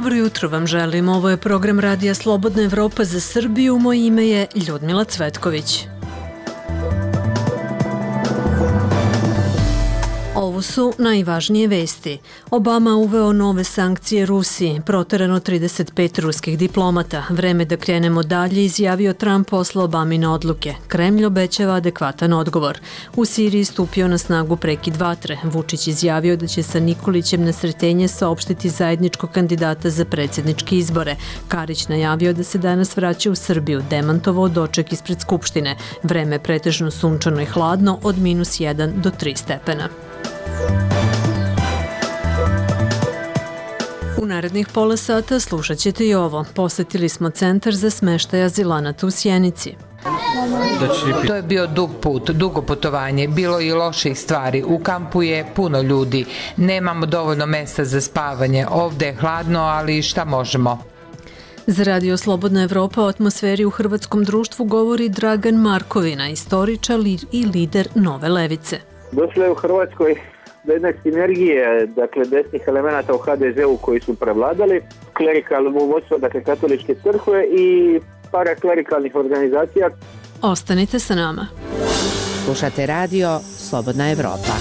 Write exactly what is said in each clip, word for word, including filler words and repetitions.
Dobro jutro vam želim. Ovo je program Radija Slobodna Evropa za Srbiju. Moje ime je Ljudmila Cvetković. Ovo su najvažnije vesti. Obama uveo nove sankcije Rusiji, proterano trideset pet ruskih diplomata. Vreme da krenemo dalje, izjavio Trump posle Obamine odluke. Kremlj obećava adekvatan odgovor. U Siriji stupio na snagu prekid vatre. Vučić izjavio da će sa Nikolićem na sretenje saopštiti zajedničkog kandidata za predsjedničke izbore. Karić najavio da se danas vraća u Srbiju, demantovao doček ispred Skupštine. Vreme pretežno sunčano i hladno od minus jedan do tri stepena. U narednih pola sata slušat ćete i ovo. Posetili smo centar za smeštaj azilanata u Sjenici. To je bio dug put, dugo putovanje, bilo je i loših stvari. U kampu je puno ljudi, nemamo dovoljno mesta za spavanje, ovde je hladno, ali šta možemo? Za Radio Slobodna Evropa o atmosferi u hrvatskom društvu govori Dragan Markovina, istoričar i lider Nove levice. Došlo je u Hrvatskoj do jedne sinergije, dakle, desnih elemenata u ha de zeu koji su prevladali, klerikalno vodstvo, dakle, katoličke crkve i paraklerikalnih organizacija. Ostanite sa nama. Slušate Radio Slobodna Evropa.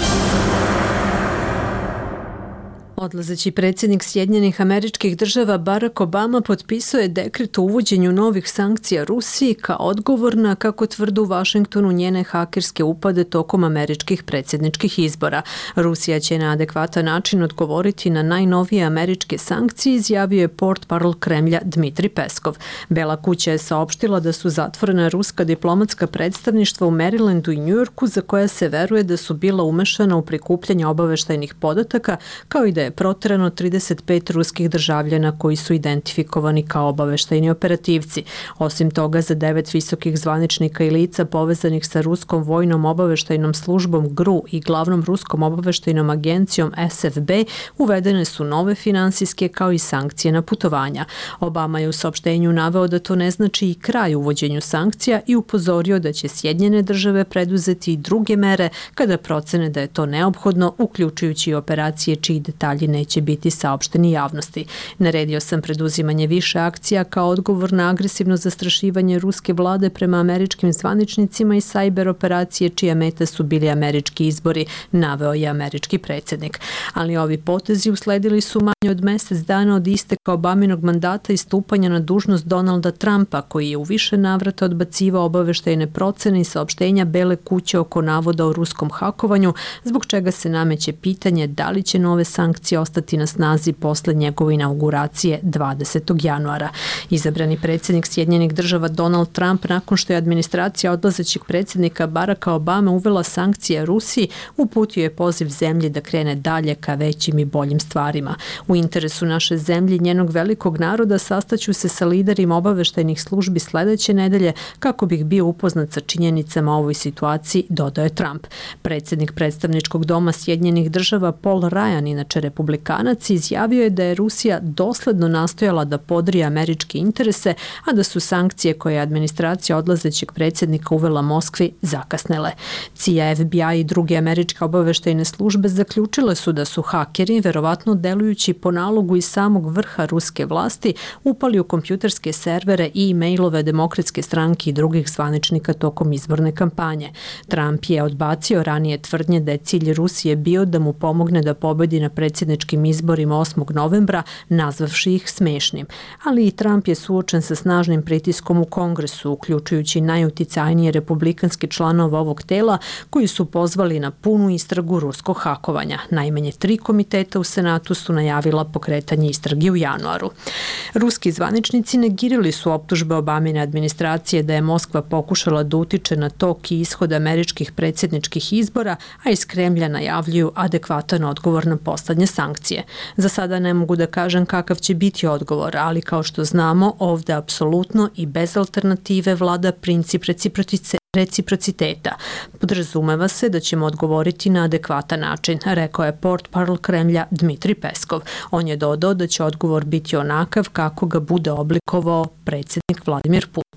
Odlazeći predsjednik Sjedinjenih Američkih Država Barack Obama potpisuje dekret o uvođenju novih sankcija Rusiji kao odgovor na, kako tvrdu u Vašingtonu, njene hakerske upade tokom američkih predsjedničkih izbora. Rusija će na adekvatan način odgovoriti na najnovije američke sankcije, izjavio je portparol Kremlja Dmitri Peskov. Bela kuća je saopštila da su zatvorena ruska diplomatska predstavništva u Marylandu i Njujorku, za koja se veruje da su bila umešana u prikupljanje obaveštajnih podataka, kao i da je proterano trideset pet ruskih državljana koji su identifikovani kao obaveštajni operativci. Osim toga, za devet visokih zvaničnika i lica povezanih sa ruskom vojnom obaveštajnom službom G R U i glavnom ruskom obaveštajnom agencijom es ef be uvedene su nove finansijske kao i sankcije na putovanja. Obama je u saopštenju naveo da to ne znači i kraj uvođenju sankcija i upozorio da će Sjedinjene države preduzeti i druge mere kada procene da je to neophodno, uključujući operacije čiji detalji neće biti saopšteni javnosti. Naredio sam preduzimanje više akcija kao odgovor na agresivno zastrašivanje ruske vlade prema američkim zvaničnicima i sajber operacije čija meta su bili američki izbori, naveo je američki predsjednik. Ali ovi potezi usledili su manje od mjesec dana od isteka Obaminog mandata i stupanja na dužnost Donalda Trumpa, koji je u više navrata odbacivao obaveštajne procene i saopštenja Bele kuće oko navoda o ruskom hakovanju, zbog čega se nameće pitanje da li će nove sankcije ostati na snazi posle njegove inauguracije dvadesetog januara. Izabrani predsjednik Sjedinjenih država Donald Trump, nakon što je administracija odlazećeg predsjednika Baracka Obame uvela sankcije Rusiji, uputio je poziv zemlji da krene dalje ka većim i boljim stvarima. U interesu naše zemlje i njenog velikog naroda sastaću se sa liderima obaveštajnih službi sledeće nedelje kako bih bio upoznat sa činjenicama o ovoj situaciji, dodao je Trump. Predsjednik predstavničkog doma Sjedinjenih država Paul Ryan, inače republikanac, izjavio je da je Rusija dosledno nastojala da podrije američke interese, a da su sankcije koje je administracija odlazećeg predsjednika uvela Moskvi zakasnele. C I A, F B I i druge američke obaveštajne službe zaključile su da su hakeri, verovatno delujući po nalogu iz samog vrha ruske vlasti, upali u kompjuterske servere i e-mailove Demokratske stranke i drugih zvaničnika tokom izborne kampanje. Trump je odbacio ranije tvrdnje da je cilj Rusije bio da mu pomogne da pobedi na predsjedničkim izborima osmog novembra, nazvavši ih smešnim. Ali i Trump je suočen sa snažnim pritiskom u Kongresu, uključujući najuticajnije republikanske članove ovog tela, koji su pozvali na punu istragu ruskog hakovanja. Najmanje tri komiteta u Senatu su najavila pokretanje istrage u januaru. Ruski zvaničnici negirali su optužbe Obamine administracije da je Moskva pokušala da utiče na tok i ishod američkih predsjedničkih izbora, a iz Kremlja najavljuju adekvatan odgovor na poslednje sankcije. Za sada ne mogu da kažem kakav će biti odgovor, ali kao što znamo, ovde apsolutno i bez alternative vlada princip reciprociteta. Podrazumeva se da ćemo odgovoriti na adekvatan način, rekao je portparol Kremlja Dmitri Peskov. On je dodao da će odgovor biti onakav kako ga bude oblikovao predsjednik Vladimir Putin.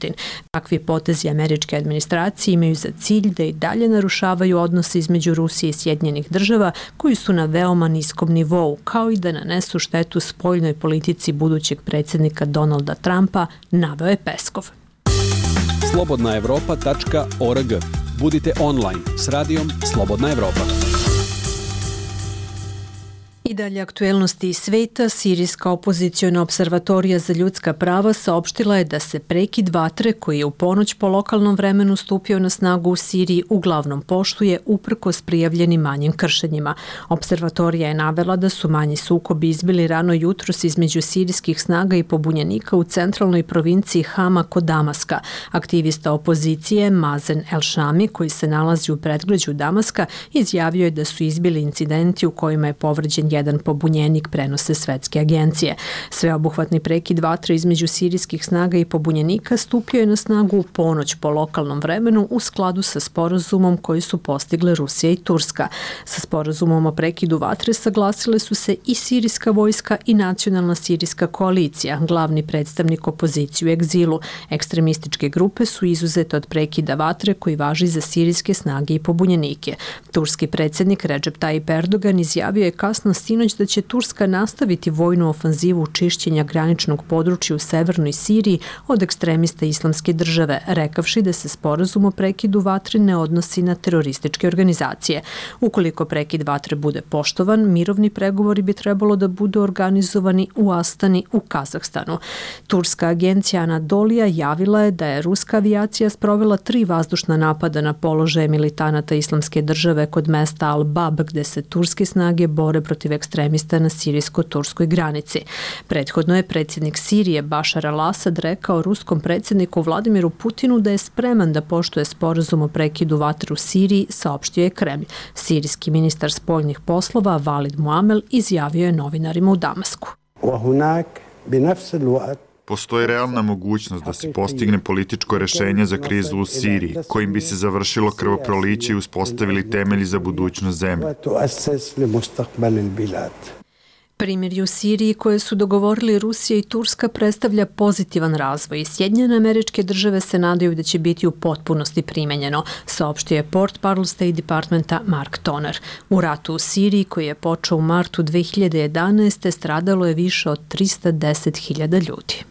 Putin. Takvi potezi američke administracije imaju za cilj da i dalje narušavaju odnose između Rusije i Sjedinjenih država koji su na veoma niskom nivou, kao i da nanesu štetu spoljnoj politici budućeg predsjednika Donalda Trumpa, naveo je Peskov. slobodna evropa tačka org. Budite online s radijom Slobodna Evropa. I dalje aktuelnosti iz sveta, Sirijska opoziciona observatorija za ljudska prava saopštila je da se prekid vatre koji je u ponoć po lokalnom vremenu stupio na snagu u Siriji uglavnom poštuje uprkos prijavljenim manjim kršenjima. Observatorija je navela da su manji sukobi izbili rano jutros između sirijskih snaga i pobunjenika u centralnoj provinciji Hama kod Damaska. Aktivista opozicije Mazen El-Shami, koji se nalazi u predgrađu Damaska, izjavio je da su izbili incidenti u kojima je povređen jedan pobunjenik, prenose svetske agencije. Sveobuhvatni prekid vatre između sirijskih snaga i pobunjenika stupio je na snagu u ponoć po lokalnom vremenu u skladu sa sporazumom koji su postigle Rusija i Turska. Sa sporazumom o prekidu vatre saglasile su se i sirijska vojska i nacionalna sirijska koalicija, glavni predstavnik opozicije u egzilu. Ekstremističke grupe su izuzete od prekida vatre koji važi za sirijske snage i pobunjenike. Turski predsjednik Recep Tayyip Erdogan izjavio je kasno sinoć da će Turska nastaviti vojnu ofanzivu čišćenja graničnog područja u severnoj Siriji od ekstremista Islamske države, rekavši da se sporazum o prekidu vatre ne odnosi na terorističke organizacije. Ukoliko prekid vatre bude poštovan, mirovni pregovori bi trebalo da budu organizovani u Astani u Kazahstanu. Turska agencija Anadolija javila je da je ruska avijacija sprovela tri vazdušna napada na položaje militanata Islamske države kod mesta Al-Bab, gde se turske snage bore protiv ekstremista na sirijsko-turskoj granici. Prethodno je predsjednik Sirije Bašar al-Asad rekao ruskom predsjedniku Vladimiru Putinu da je spreman da poštuje sporazum o prekidu vatre u Siriji, saopštio je Kremlj. Sirijski ministar spoljnih poslova Valid Muamel izjavio je novinarima u Damasku. Postoji realna mogućnost da se postigne političko rešenje za krizu u Siriji, kojim bi se završilo krvoproliće i uspostavili temelji za budućnost zemlje. Primirje u Siriji koje su dogovorili Rusija i Turska predstavlja pozitivan razvoj i Sjedinjene Američke Države se nadaju da će biti u potpunosti primenjeno, saopštio je portparol State Departmenta Mark Toner. U ratu u Siriji koji je počeo u martu dve hiljade jedanaeste. stradalo je više od trista deset hiljada ljudi.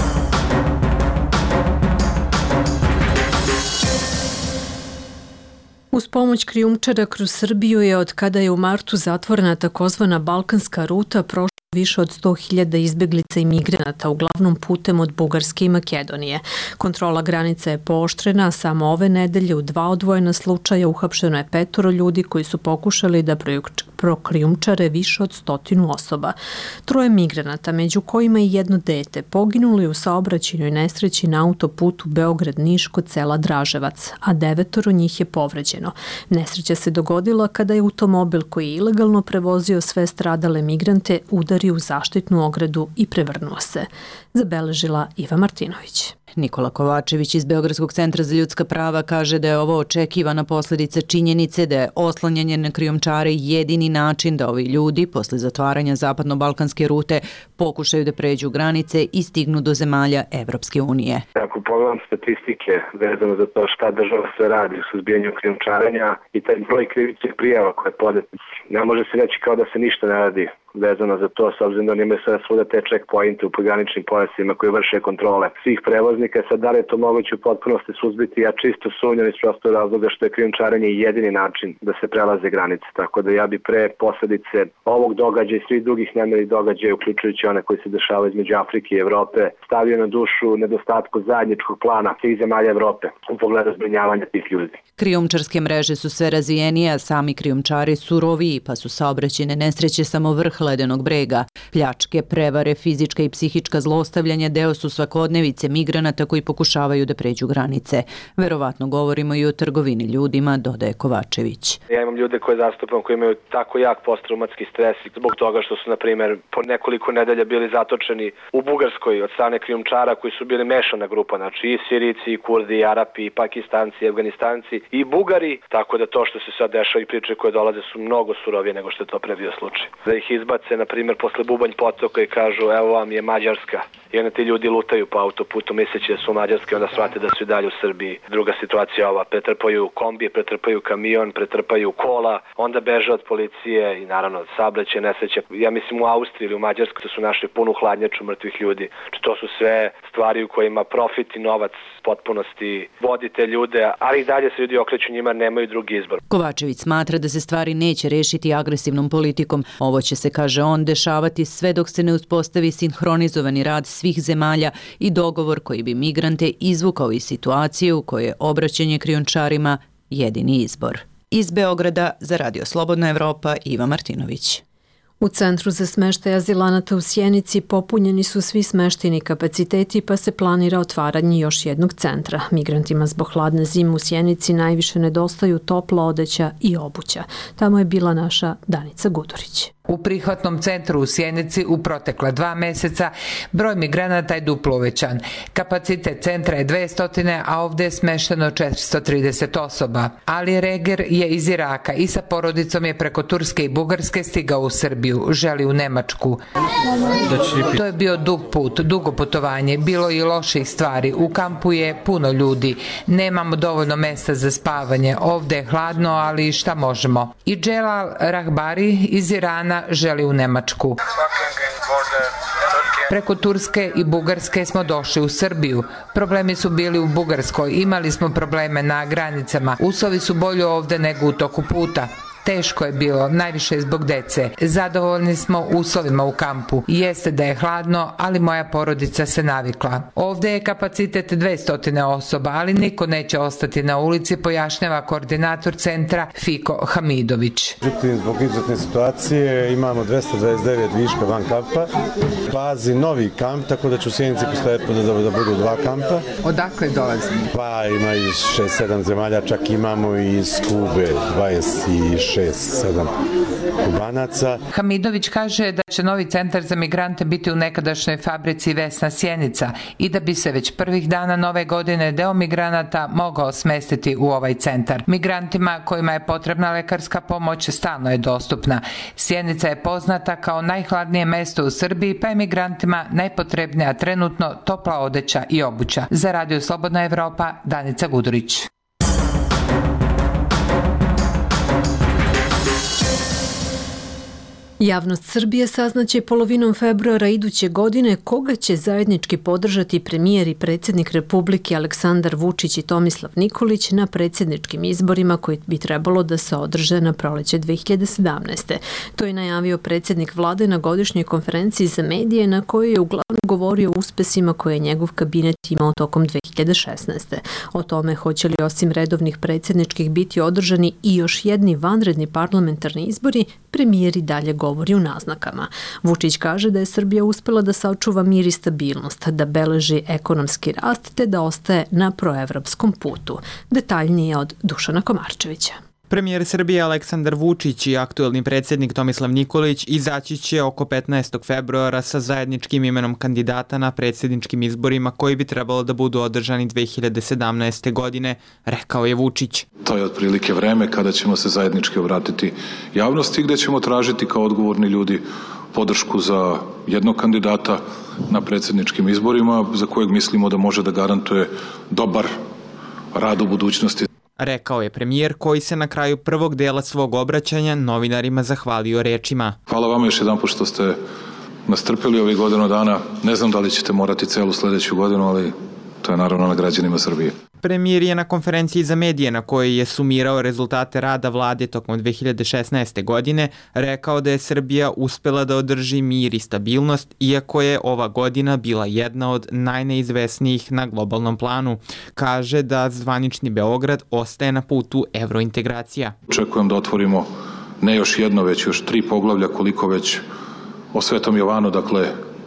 Uz pomoć krijumčara kroz Srbiju je od kada je u martu zatvorena takozvana Balkanska ruta prošlo više od sto hiljada izbeglica i migranata, uglavnom putem od Bugarske i Makedonije. Kontrola granica je pooštrena, a samo ove nedelje u dva odvojena slučaja uhapšeno je petoro ljudi koji su pokušali da prokrijumčare više od stotinu osoba. Troje migranata, među kojima i jedno dete, poginuli u saobraćajnoj nesreći na autoputu Beograd-Niš kod sela Draževac, a devetoro njih je povređeno. Nesreća se dogodila kada je automobil koji je ilegalno prevozio sve stradale migrante udario u zaštitnu ogradu i prevrnuo se, zabeležila Iva Martinović. Nikola Kovačević iz Beogradskog centra za ljudska prava kaže da je ovo očekivana posljedica činjenice da je oslanjanje na krijumčare jedini način da ovi ljudi posle zatvaranja zapadno-balkanske rute pokušaju da pređu granice i stignu do zemalja Evropske unije. Ako pogledam statistike vezano za to šta država sve radi u suzbijanju krijumčarenja i taj broj krivičnih prijava koje je podet, ne može se reći kao da se ništa ne radi vezano za to, s obzirom da oni imaju sada svuda te checkpointe u pograničnim pojasima koji vrše kontrole svih prevoznika. Sad da li je to moguće u potpunosti suzbiti? Ja čisto sumnjam iz prostog razloga što je krijumčarenje jedini način da se prelaze granice. Tako da ja bi pre posledice ovog događaja i svih drugih nemirnih događaja, uključujući one koji se dešavaju između Afrike i Evrope, stavio na dušu nedostatku zajedničkog plana svih zemalja Evrope u pogledu zbrinjavanja tih ljudi. Krijumčarske mreže su sve razvijenije, a sami krijumčari suroviji, pa su saobraćajne nesreće samo vrh ledenog brega. Pljačke, prevare, fizička i psihička zlostavljanja deo su svakodnevice migranata koji pokušavaju da pređu granice. Verovatno govorimo i o trgovini ljudima, dodaje Kovačević. Ja imam ljude koje zastupam koji imaju tako jak posttraumatski stres zbog toga što su, na primjer, po nekoliko nedelja bili zatočeni u Bugarskoj od strane krijumčara koji su bili mešana grupa, znači i Sirijci, i Kurdi, i Arapi, i Pakistanci, i Afganistanci, i Bugari, tako da to što se sad dešava i priče koje dolaze su mnogo surovije nego što je to pre bio slučaj. Da ih izbace, na primjer, posle Bubanj potoka i kažu evo vam je Mađarska. I onda ti ljudi lutaju po autoputu, misli misleći da su mađarski, onda shvate da su i dalje u Srbiji. Druga situacija ova, pretrpaju kombije, pretrpaju kamion, pretrpaju kola, onda beže od policije i naravno saobraćaj nesreće. Ja mislim u Austriji ili u Mađarskoj su našli punu hladnjaču mrtvih ljudi. To su sve stvari u kojima profit i novac potpunosti vodi te ljude, ali i dalje se ljudi okreću njima, nemaju drugi izbor. Kovačević smatra da se stvari neće rešiti agresivnom politikom. Ovo će se, kaže on, dešavati sve dok se ne uspostavi sinhronizovani rad svih zemalja i dogovor koji bi migrante izvukao iz situacije u kojoj je obraćanje krijumčarima jedini izbor. Iz Beograda za Radio Slobodna Evropa, Iva Martinović. U Centru za smeštaj azilanata u Sjenici popunjeni su svi smeštajni kapaciteti pa se planira otvaranje još jednog centra. Migrantima zbog hladne zime u Sjenici najviše nedostaju topla odeća i obuća. Tamo je bila naša Danica Gudurić. U prihvatnom centru u Sjenici u protekla dva meseca broj migranata je duplo uvećan. Kapacitet centra je dvesta, a ovde je smešteno četiristo trideset osoba. Ali Reger je iz Iraka i sa porodicom je preko Turske i Bugarske stigao u Srbiju, želi u Nemačku. To je bio dug put, dugo putovanje, bilo i loših stvari. U kampu je puno ljudi, nemamo dovoljno mesta za spavanje, ovde je hladno, ali šta možemo. I Dželal Rahbari iz Irana želi u Nemačku. Preko Turske i Bugarske smo došli u Srbiju. Problemi su bili u Bugarskoj, imali smo probleme na granicama. Uslovi su bolji ovde nego u toku puta. Teško je bilo, najviše zbog dece. Zadovoljni smo uslovima u kampu. Jeste da je hladno, ali moja porodica se navikla. Ovde je kapacitet dvesta osoba, ali niko neće ostati na ulici, pojašnjava koordinator centra Fiko Hamidović. Međutim, zbog izuzetne situacije imamo dvesta dvadeset devet viška van kampa. Pazi novi kamp, tako da će u Sjenici postojati da, da budu dva kampa. Odakle dolazi? Pa ima iz šest sedam zemalja, čak imamo i iz Kube, dvadeset šest sedam Kubanaca. Hamidović kaže da će novi centar za migrante biti u nekadašnjoj fabrici Vesna Sjenica i da bi se već prvih dana nove godine deo migranata mogao smestiti u ovaj centar. Migrantima kojima je potrebna lekarska pomoć stalno je dostupna. Sjenica je poznata kao najhladnije mesto u Srbiji, pa je migrantima najpotrebnija trenutno topla odeća i obuća. Za Radio Slobodna Evropa, Danica Gudurić. Javnost Srbije saznaće polovinom februara iduće godine koga će zajednički podržati premijer i predsjednik Republike Aleksandar Vučić i Tomislav Nikolić na predsjedničkim izborima koji bi trebalo da se održe na proleće dve hiljade sedamnaeste. To je najavio predsjednik vlade na godišnjoj konferenciji za medije na kojoj je uglavnom govorio o uspesima koje je njegov kabinet imao tokom dve hiljade šesnaeste. O tome hoće li osim redovnih predsjedničkih biti održani i još jedni vanredni parlamentarni izbori, premijer i dalje govori u naznakama. Vučić kaže da je Srbija uspela da sačuva mir i stabilnost, da beleži ekonomski rast te da ostaje na proevropskom putu. Detaljnije od Dušana Komarčevića. Premijer Srbije Aleksandar Vučić i aktuelni predsjednik Tomislav Nikolić izaći će oko petnaestog februara sa zajedničkim imenom kandidata na predsjedničkim izborima koji bi trebalo da budu održani dve hiljade sedamnaeste. godine, rekao je Vučić. To je otprilike vreme kada ćemo se zajednički obratiti javnosti, gde ćemo tražiti kao odgovorni ljudi podršku za jednog kandidata na predsjedničkim izborima za kojeg mislimo da može da garantuje dobar rad u budućnosti. Rekao je premijer koji se na kraju prvog dela svog obraćanja novinarima zahvalio rečima. Hvala vama još jedan put što ste nas trpeli ovih godinu dana. Ne znam da li ćete morati celu sljedeću godinu, ali to je naravno na građanima Srbije. Premijer je na konferenciji za medije na kojoj je sumirao rezultate rada vlade tokom dve hiljade šesnaeste. godine rekao da je Srbija uspela da održi mir i stabilnost, iako je ova godina bila jedna od najneizvesnijih na globalnom planu. Kaže da zvanični Beograd ostaje na putu evrointegracija. Očekujem da otvorimo ne još jedno, već još tri poglavlja koliko već o Svetom Jovanu, dakle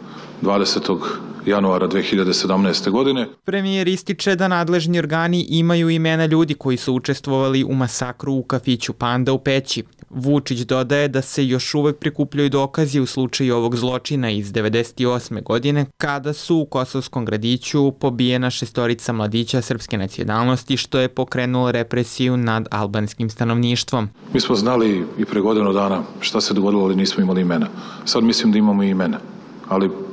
dvadesetog januara dve hiljade sedamnaeste. godine. Premijer ističe da nadležni organi imaju imena ljudi koji su učestvovali u masakru u kafiću Panda u Peći. Vučić dodaje da se još uvek prikupljaju dokazi u slučaju ovog zločina iz devedeset osme. godine, kada su u kosovskom gradiću pobijena šestorica mladića srpske nacionalnosti, što je pokrenulo represiju nad albanskim stanovništvom. Mi smo znali i pre godinu dana šta se dogodilo, ali nismo imali imena. Sad mislim da imamo i imena, ali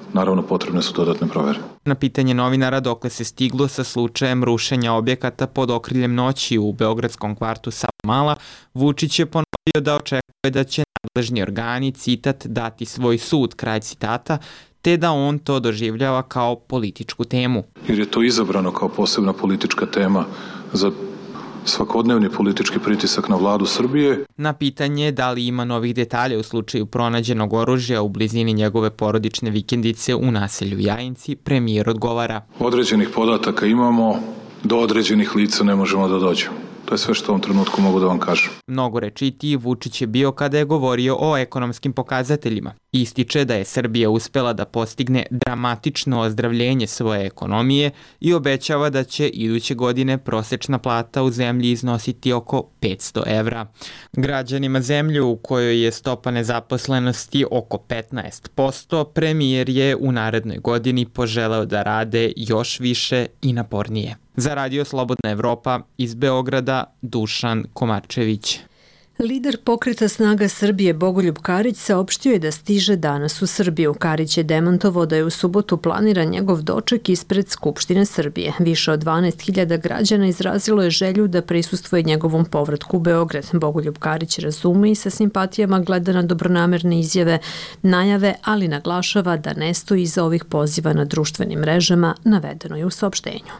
naravno potrebne su dodatne provere. Na pitanje novinara dokle se stiglo sa slučajem rušenja objekata pod okriljem noći u beogradskom kvartu Savamala, Vučić je ponovio da očekuje da će nadležni organi, citat, dati svoj sud, kraj citata, te da on to doživljava kao političku temu. Jer je to izabrano kao posebna politička tema za svakodnevni politički pritisak na vladu Srbije. Na pitanje da li ima novih detalja u slučaju pronađenog oružja u blizini njegove porodične vikendice u naselju Jajinci, premijer odgovara: Određenih podataka imamo, do određenih lica ne možemo da dođemo. To je sve što u ovom trenutku mogu da vam kažem. Mnogo rečitiji Vučić je bio kada je govorio o ekonomskim pokazateljima. Ističe da je Srbija uspela da postigne dramatično ozdravljenje svoje ekonomije i obećava da će iduće godine prosečna plata u zemlji iznositi oko petsto evra. Građanima zemlje u kojoj je stopa nezaposlenosti oko petnaest posto, premijer je u narednoj godini poželeo da rade još više i napornije. Za Radio Slobodna Evropa iz Beograda, Dušan Komarčević. Lider pokreta Snaga Srbije Bogoljub Karić saopštio je da stiže danas u Srbiju. Karić je demantovao da je u subotu planiran njegov doček ispred Skupštine Srbije. Više od dvanaest hiljada građana izrazilo je želju da prisustvuje njegovom povratku u Beograd. Bogoljub Karić razume i sa simpatijama gleda na dobronamerne izjave, najave, ali naglašava da ne stoji iza ovih poziva na društvenim mrežama, navedeno je u saopštenju.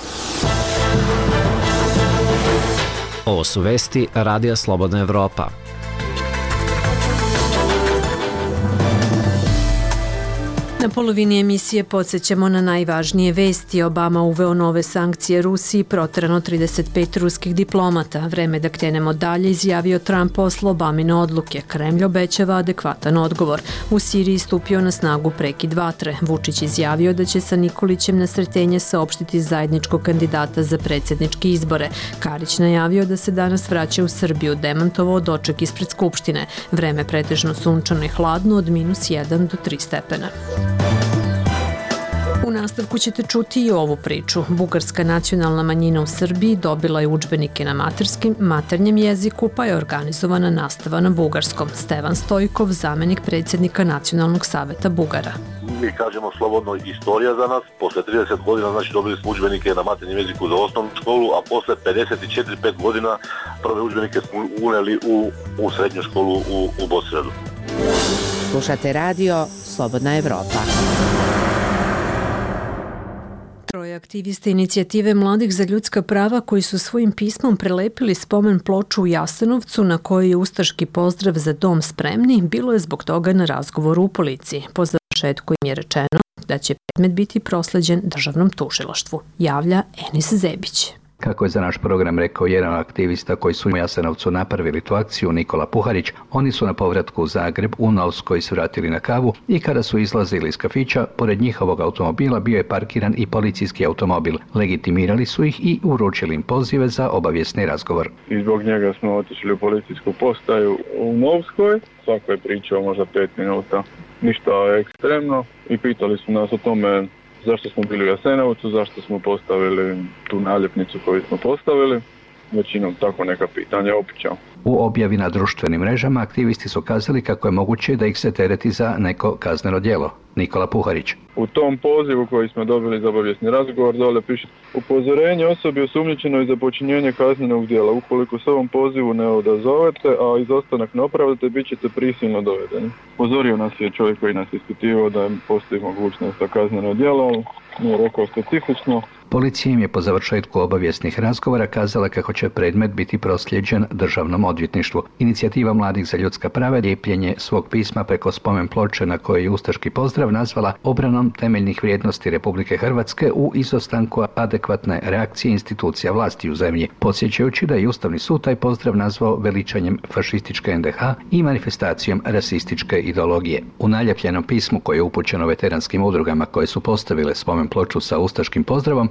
Ovo su vesti Radija Slobodna Evropa. Na polovini emisije podsjećamo na najvažnije vesti. Obama uveo nove sankcije Rusiji, proterano trideset pet ruskih diplomata. Vreme da krenemo dalje, izjavio Trump posle Obamine odluke. Kremlj obećava adekvatan odgovor. U Siriji stupio na snagu prekid vatre. Vučić izjavio da će sa Nikolićem na sretenje saopštiti zajedničkog kandidata za predsjedničke izbore. Karić najavio da se danas vraća u Srbiju, demantovao doček ispred Skupštine. Vreme pretežno sunčano i hladno od minus jedan do tri stepena. U nastavku ćete čuti i ovu priču. Bugarska nacionalna manjina u Srbiji dobila je udžbenike na materskim, maternjem jeziku, pa je organizovana nastava na bugarskom. Stevan Stojkov, zamenik predsjednika Nacionalnog saveta Bugara. Mi kažemo slobodno istorija za nas. Posle trideset godina znači dobili smo udžbenike na maternjem jeziku za osnovnu školu, a posle pedeset četiri pet godina prve udžbenike smo uneli u, u srednju školu u, u Bosilegradu. Slušate radio Slobodna Evropa. Troje aktivista inicijative Mladih za ljudska prava koji su svojim pismom prelepili spomen ploču u Jasenovcu na kojoj je ustaški pozdrav za dom spremni, bilo je zbog toga na razgovoru u policiji. Po završetku im je rečeno da će predmet biti prosleđen državnom tužilaštvu, javlja Enis Zebić. Kako je za naš program rekao jedan aktivista koji su u Jasenovcu napravili tu akciju, Nikola Puharić, oni su na povratku u Zagreb u Novskoj se vratili na kavu i kada su izlazili iz kafića, pored njihovog automobila bio je parkiran i policijski automobil. Legitimirali su ih i uručili im pozive za obavijesni razgovor. I zbog njega smo otišli u policijsku postaju u Novskoj. Svako je pričao možda pet minuta, ništa ekstremno, i pitali su nas o tome zašto smo bili u Jasenovcu, zašto smo postavili tu naljepnicu koju smo postavili. Većinom tako neka pitanja opičao. U objavi na društvenim mrežama aktivisti su kazali kako je moguće da ih se tereti za neko kazneno djelo. Nikola Puharić. U tom pozivu koji smo dobili za obavijesni razgovor dole piše: upozorenje osobi osumnjičenoj za počinjenje kaznenog djela. Ukoliko se ovom pozivu ne odazovete, a izostanak ne opravdate, bit ćete prisilno dovedeni. Upozorio nas je čovjek koji nas ispitivao da postoji mogućnost za kazneno djelo, nije rekao specifično. Policija im je po završetku obavijesnih razgovora kazala kako će predmet biti proslijeđen državnom odvjetništvu. Inicijativa Mladih za ljudska prava lijepljenje svog pisma preko spomen ploče na kojoj je ustaški pozdrav nazvala obranom temeljnih vrijednosti Republike Hrvatske u izostanku adekvatne reakcije institucija vlasti u zemlji, podsjećajući da je Ustavni sud taj pozdrav nazvao veličanjem fašističke en de ha i manifestacijom rasističke ideologije. U naljepljenom pismu koje je upućeno veteranskim udrugama koje su postavile spomen ploču sa ustaškim pozdravom,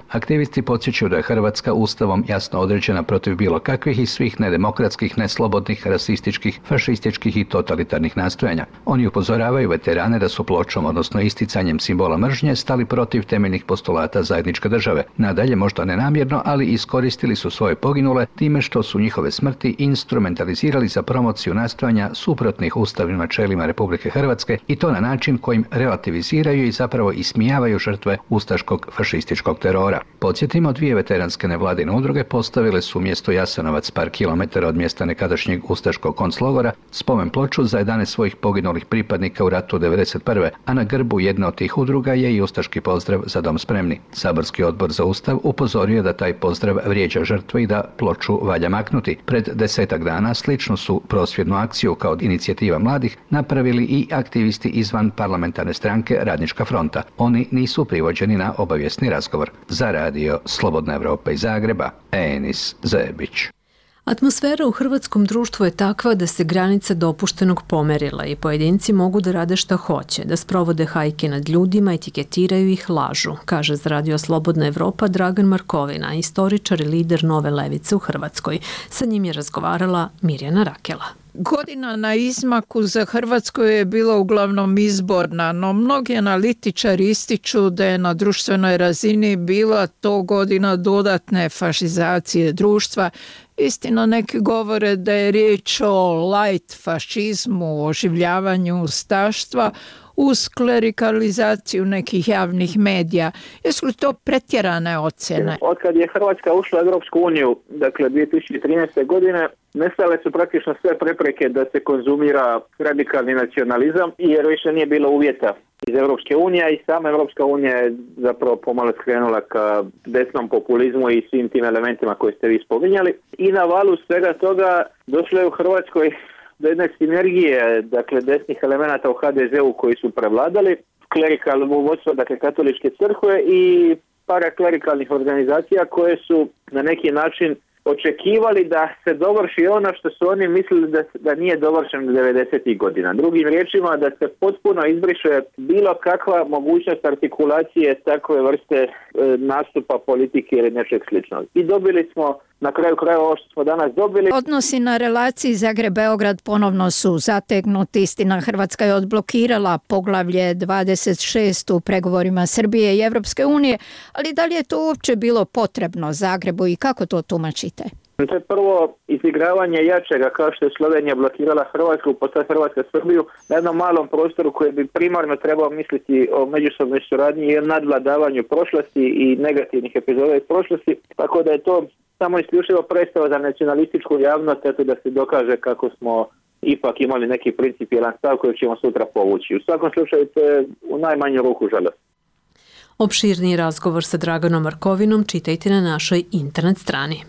Aktivisti podsjećaju da je Hrvatska ustavom jasno određena protiv bilo kakvih i svih nedemokratskih, neslobodnih, rasističkih, fašističkih i totalitarnih nastojanja. Oni upozoravaju veterane da su pločom, odnosno isticanjem simbola mržnje, stali protiv temeljnih postulata zajedničke države. Nadalje, možda nenamjerno, ali iskoristili su svoje poginule time što su njihove smrti instrumentalizirali za promociju nastojanja suprotnih ustavnim načelima Republike Hrvatske i to na način kojim relativiziraju i zapravo ismijavaju žrtve ustaškog fašističkog terora. Podsjetimo, dvije veteranske nevladine udruge postavile su mjesto Jasenovac, par kilometara od mjesta nekadašnjeg ustaškog konclogora, spomen ploču za jedanaest svojih poginulih pripadnika u ratu devedeset prve. a na grbu jedne od tih udruga je i ustaški pozdrav Za dom spremni. Saborski odbor za ustav upozorio da taj pozdrav vrijeđa žrtve i da ploču valja maknuti. Pred desetak dana sličnu su prosvjednu akciju kao inicijativa mladih napravili i aktivisti izvan parlamentarne stranke Radnička fronta. Oni nisu privođeni na obavijesni razgovor. Za radio Slobodna Evropa iz Zagreba, Enis Zebić. Atmosfera u hrvatskom društvu je takva da se granica dopuštenog pomerila i pojedinci mogu da rade šta hoće, da sprovode hajke nad ljudima, etiketiraju ih, lažu, kaže za radio Slobodna Evropa Dragan Markovina, istoričar i lider Nove levice u Hrvatskoj. Sa njim je razgovarala Mirjana Rakela. Godina na izmaku za Hrvatsku je bila uglavnom izborna, no mnogi analitičari ističu da je na društvenoj razini bila to godina dodatne fašizacije društva. Istina, neki govore da je riječ o light fašizmu, oživljavanju ustaštva uz klerikalizaciju nekih javnih medija. Jesu li to pretjerane ocjene? Otkad je Hrvatska ušla u Europsku uniju, dakle dvije tisuće trinaeste. godine, nestale su praktično sve prepreke da se konzumira radikalni nacionalizam, jer više nije bilo uvjeta iz Europske unije i sama Europska unija je zapravo pomalo skrenula ka desnom populizmu i svim tim elementima koje ste vi spominjali. I na valu svega toga došlo je u Hrvatskoj do jedne sinergije, dakle desnih elemenata u ha de zeu koji su prevladali, klerikalno vodstvo, dakle katoličke crkve i paraklerikalnih organizacija koje su na neki način očekivali da se dovrši ono što su oni mislili da, da nije dovršeno devedesetih godina. Drugim riječima, da se potpuno izbriše bilo kakva mogućnost artikulacije takve vrste e, nastupa politike ili nečeg sličnog. I dobili smo na kraju krajeva ovo što smo danas dobili. Odnosi na relaciji Zagreb-Beograd ponovno su zategnuti. Istina, Hrvatska je odblokirala poglavlje dvadeset šest u pregovorima Srbije i Evropske unije, ali da li je to uopće bilo potrebno Zagrebu i kako to tumačite? To je prvo izigravanje jačega, kao što je Slovenija blokirala Hrvatsku, pa sad Hrvatska Srbiju, na jednom malom prostoru koji bi primarno trebao misliti o međusobnoj suradnji i o nadvladavanju prošlosti i negativnih epizoda iz prošlosti, tako da je to samo isključivo predstava za nacionalističku javnost, eto da se dokaže kako smo ipak imali neki principijelan stav koji ćemo sutra povući. U svakom slučaju to je u najmanju ruku žalost. Opširniji razgovor sa Draganom Markovinom čitajte na našoj internet strani.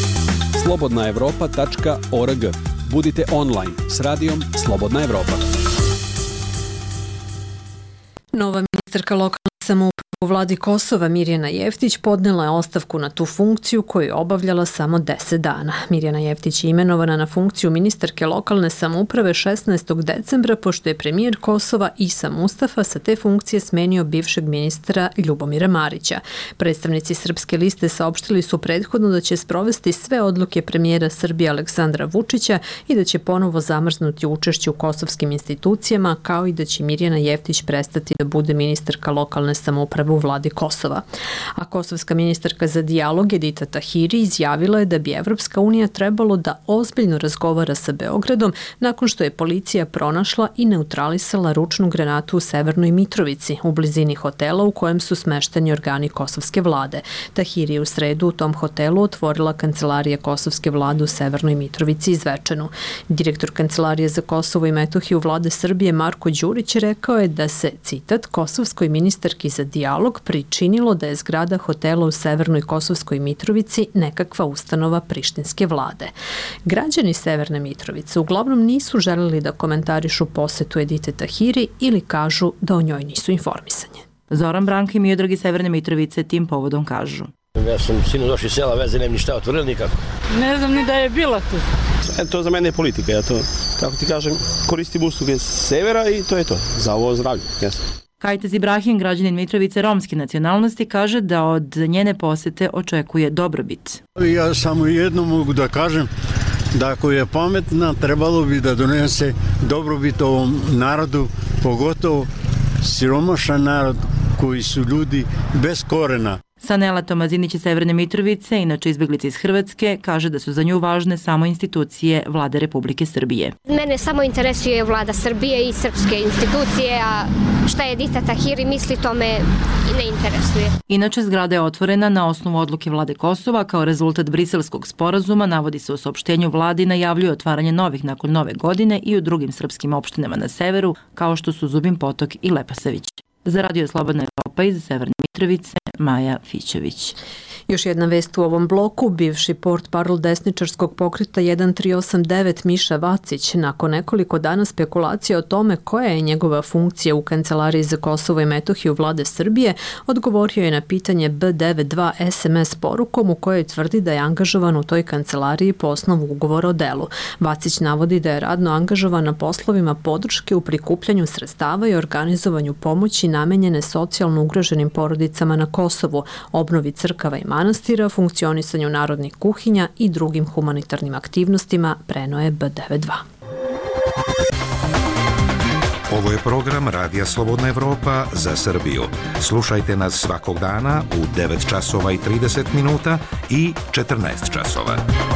slobodna evropa tačka org. Budite online s radijom Slobodna Evropa. Nova ministarka lokalne samouprave u vladi Kosova Mirjana Jeftić podnela je ostavku na tu funkciju koju je obavljala samo deset dana. Mirjana Jeftić je imenovana na funkciju ministarke lokalne samouprave šesnaestog decembra pošto je premijer Kosova Isa Mustafa sa te funkcije smenio bivšeg ministra Ljubomira Marića. Predstavnici Srpske liste saopštili su prethodno da će sprovesti sve odluke premijera Srbije Aleksandra Vučića i da će ponovo zamrznuti učešće u kosovskim institucijama, kao i da će Mirjana Jeftić prestati da bude ministarka lokalne samouprave u vladi Kosova. A kosovska ministarka za dijalog Edita Tahiri izjavila je da bi Evropska unija trebalo da ozbiljno razgovara sa Beogradom nakon što je policija pronašla i neutralisala ručnu granatu u Severnoj Mitrovici, u blizini hotela u kojem su smešteni organi kosovske vlade. Tahiri je u sredu u tom hotelu otvorila kancelarija kosovske vlade u Severnoj Mitrovici i Zvečanu. Direktor Kancelarije za Kosovo i Metohiju vlade Srbije Marko Đurić rekao je da se, citat, kosovskoj ministarki za dijalog pričinilo da je zgrada hotela u Severnoj Kosovskoj Mitrovici nekakva ustanova prištinske vlade. Građani Severne Mitrovice uglavnom nisu želeli da komentarišu posetu Edite Tahiri ili kažu da o njoj nisu informisani. Zoran Branko i Miodrag iz Severne Mitrovice tim povodom kažu. Ja sam sinu došli iz sela, veze nem ništa otvorili nikako. Ne znam ni da je bila tu. E, to za mene je politika, ja to, kako ti kažem, koristim usluge s severa i to je to, za ovo zdravlje, jasno. Kajtaz Ibrahim, građanin Mitrovice romske nacionalnosti, kaže da od njene posete očekuje dobrobit. Ja samo jedno mogu da kažem, da ako je pametna, trebalo bi da donese dobrobit ovom narodu, pogotovo siromašan narod koji su ljudi bez korena. Sanela Tomazinić iz Severne Mitrovice, inače izbeglica iz Hrvatske, kaže da su za nju važne samo institucije Vlade Republike Srbije. Mene samo interesuje Vlada Srbije i srpske institucije, a šta je Edita Tahiri misli, to me ne interesuje. Inače, zgrada je otvorena na osnovu odluke Vlade Kosova kao rezultat briselskog sporazuma, navodi se u saopštenju vladi, najavljuje otvaranje novih nakon nove godine i u drugim srpskim opštinama na severu, kao što su Zubin Potok i Leposavić. Za Radio Slobodna Evropa iz Severne Mitrovice, Maja Fićević. Još jedna vest u ovom bloku, bivši portparol desničarskog pokreta jedan tri osam devet Miša Vacić, nakon nekoliko dana spekulacija o tome koja je njegova funkcija u Kancelariji za Kosovo i Metohiju Vlade Srbije, odgovorio je na pitanje B devedeset dva es em es porukom u kojoj tvrdi da je angažovan u toj kancelariji po osnovu ugovora o delu. Vacić navodi da je radno angažovan na poslovima podrške u prikupljanju sredstava i organizovanju pomoći namenjene socijalno ugroženim porodicama na Kosovu, obnovi crkava i manastira, funkcionisanju narodnih kuhinja i drugim humanitarnim aktivnostima, preno je B devedeset dva. Ovo je program Radija Slobodna Evropa za Srbiju. Slušajte nas svakog dana u devet časova i trideset minuta i četrnaest časova.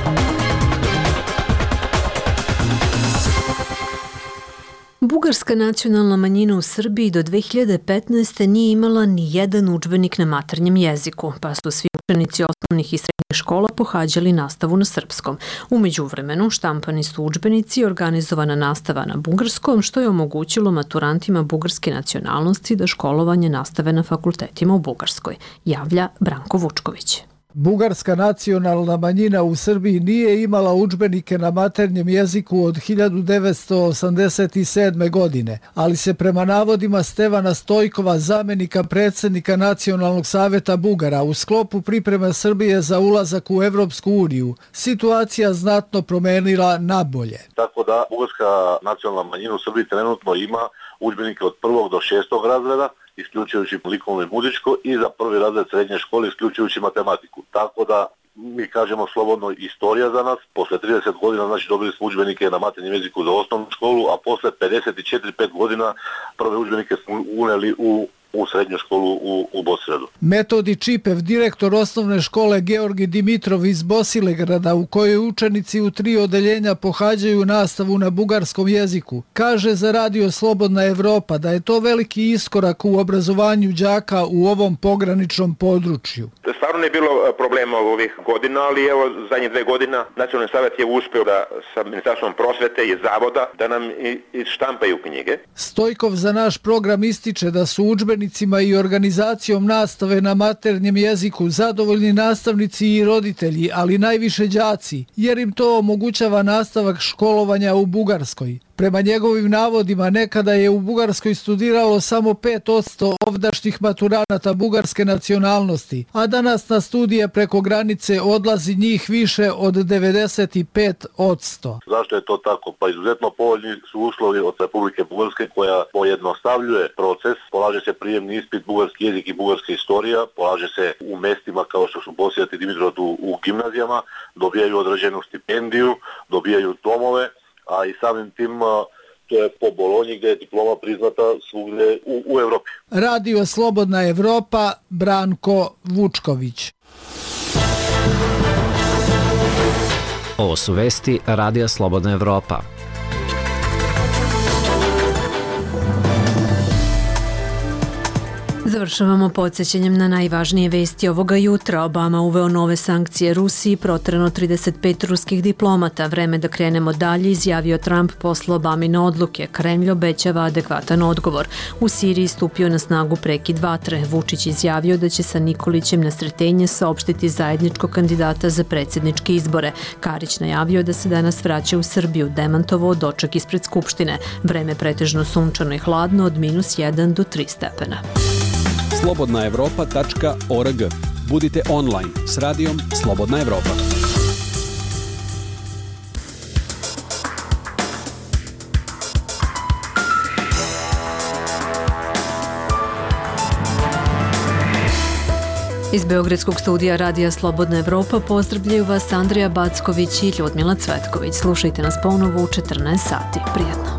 Bugarska nacionalna manjina u Srbiji do dve hiljade petnaeste. nije imala ni jedan udžbenik na maternjem jeziku, pa su svi učenici osnovnih i srednjih škola pohađali nastavu na srpskom. U međuvremenu štampani su udžbenici i organizovana nastava na bugarskom, što je omogućilo maturantima bugarske nacionalnosti da školovanje nastave na fakultetima u Bugarskoj, javlja Branko Vučković. Bugarska nacionalna manjina u Srbiji nije imala udžbenike na maternjem jeziku od hiljadu devetsto osamdeset sedme. godine, ali se prema navodima Stevana Stojkova, zamenika predsjednika Nacionalnog saveta Bugara, u sklopu pripreme Srbije za ulazak u Evropsku uniju, situacija znatno promenila na bolje. Tako da bugarska nacionalna manjina u Srbiji trenutno ima udžbenike od prvog do šestog razreda, isključujući likovno i muzičko, i za prvi razred srednje škole isključujući matematiku. Tako da mi kažemo slobodno istorija za nas. Posle trideset godina znači dobili smo udžbenike na maternjem jeziku za osnovnu školu, a posle pedeset četiri pet godina prve udžbenike smo uneli u u srednju školu u, u Bosilegradu. Metodi Čipev, direktor osnovne škole Georgi Dimitrov iz Bosilegrada, u kojoj učenici u tri odeljenja pohađaju nastavu na bugarskom jeziku, kaže za Radio Slobodna Evropa da je to veliki iskorak u obrazovanju đaka u ovom pograničnom području. Stvarno ne je bilo problema ovih godina, ali evo zadnje dve godina Nacionalni savjet je uspeo da sa Ministarstvom prosvete i zavoda da nam štampaju knjige. Stojkov za naš program ističe da su udžbenicima i organizacijom nastave na maternjem jeziku zadovoljni nastavnici i roditelji, ali najviše đaci, jer im to omogućava nastavak školovanja u Bugarskoj. Prema njegovim navodima, nekada je u Bugarskoj studiralo samo pet posto ovdašnjih maturanata bugarske nacionalnosti, a danas na studije preko granice odlazi njih više od devedeset pet posto. Zašto je to tako? Pa izuzetno povoljni su uslovi od Republike Bugarske koja pojednostavljuje proces. Polaže se prijemni ispit bugarski jezik i bugarska istorija, polaže se u mestima kao što su Bosiljak i Dimitrov u, u gimnazijama, dobijaju određenu stipendiju, dobijaju domove, a i samim tim to je po Bolonji gdje je diploma priznata svugdje u, u Evropi. Radio Slobodna Evropa, Branko Vučković. Ovo su vesti Radija Slobodna Evropa. Završavamo podsjećanjem na najvažnije vesti ovoga jutra. Obama uveo nove sankcije Rusiji, proterano trideset pet ruskih diplomata. Vreme da krenemo dalje, izjavio Trump posle Obamine odluke. Kremlj obećava adekvatan odgovor. U Siriji stupio na snagu prekid vatre. Vučić izjavio da će sa Nikolićem na Sretenje saopštiti zajedničkog kandidata za predsjedničke izbore. Karić najavio da se danas vraća u Srbiju, demantovao doček ispred Skupštine. Vreme pretežno sunčano i hladno od minus jedan do tri stepena. slobodna evropa tačka org. Budite online s radijom Slobodna Evropa. Iz Beogradskog studija Radija Slobodna Evropa pozdravljaju vas Andrija Backović i Ljudmila Cvetković. Slušajte nas ponovo u četrnaest sati. Prijetno.